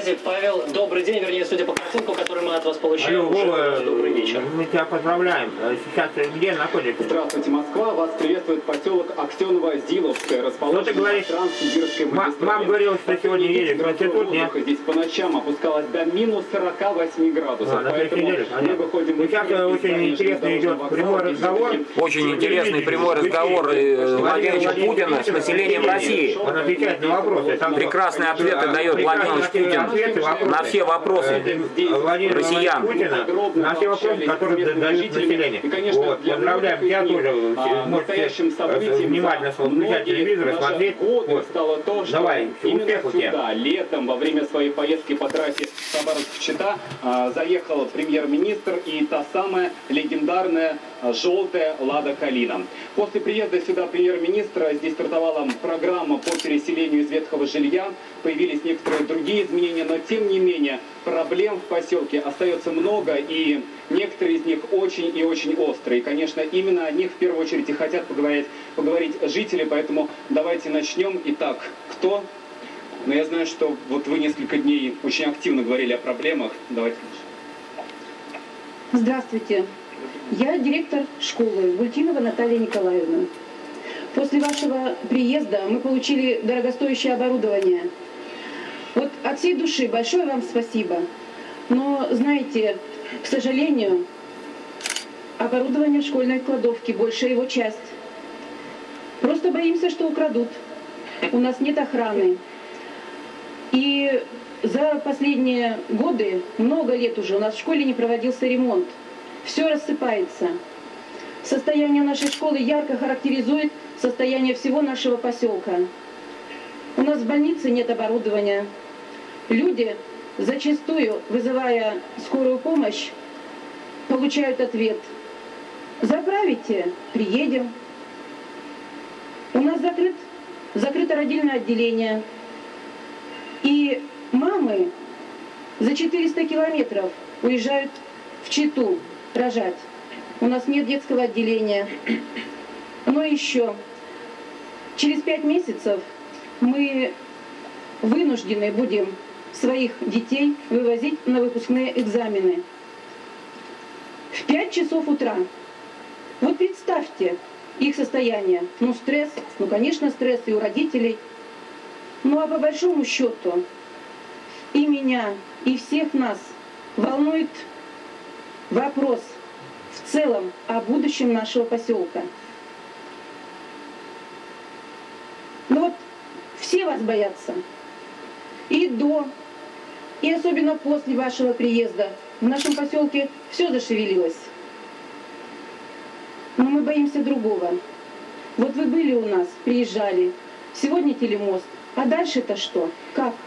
связи. Павел, добрый день, вернее, судя по картинку, которую мы от вас получили. Алло, Вова, добрый вечер. Мы тебя поздравляем. Сейчас где находитесь? Здравствуйте, Москва. Вас приветствует поселок Аксеново-Зиловское, расположенный на Транссибирской магистрали. Мам говорила, что сегодня едет в институт, нет? Здесь по ночам опускалось до минус 48 градусов, поэтому мы выходим... Сейчас очень интересный идет прямой разговор. Очень интересный прямой разговор Владимира Путина с населением России. Он отвечает на вопросы. Прекрасные ответы дает Владимир Путин на все вопросы россиян. На все вопросы, которые задают население. Вот. Поздравляем тебя тоже. Можете внимательно включать телевизор и смотреть. Вот. Стало то, что давай, именно сюда, летом, во время своей поездки по трассе Хабаровск-Чита, заехал премьер-министр и та самая легендарная желтая «Лада Калина». После приезда сюда премьер-министра здесь стартовала программа по переселению из ветхого жилья. Появились некоторые другие изменения, но тем не менее проблем в поселке остается много, и некоторые из них очень и очень острые. И, конечно, именно о них в первую очередь и хотят поговорить жители, поэтому давайте начнем. Итак, кто? Но я знаю, что вот вы несколько дней очень активно говорили о проблемах. Давайте. Здравствуйте. Я директор школы Гультинова Наталья Николаевна. После вашего приезда мы получили дорогостоящее оборудование. Вот от всей души большое вам спасибо. Но, знаете, к сожалению, оборудование в школьной кладовке, большая его часть. Просто боимся, что украдут. У нас нет охраны. И за последние годы, много лет уже, у нас в школе не проводился ремонт. Все рассыпается. Состояние нашей школы ярко характеризует состояние всего нашего поселка. У нас в больнице нет оборудования. Люди, зачастую, вызывая скорую помощь, получают ответ: заправите, приедем. У нас закрыто родильное отделение. И мамы за 400 километров уезжают в Читу рожать. У нас нет детского отделения. Но еще через 5 месяцев мы вынуждены будем своих детей вывозить на выпускные экзамены. В 5 часов утра. Вот представьте их состояние. Стресс, конечно, стресс и у родителей. Ну а по большому счету и меня, и всех нас волнует вопрос в целом о будущем нашего поселка. Ну вот все вас боятся. И до, и особенно после вашего приезда в нашем поселке все зашевелилось. Но мы боимся другого. Вот вы были у нас, приезжали. Сегодня телемост. А дальше-то что? Как?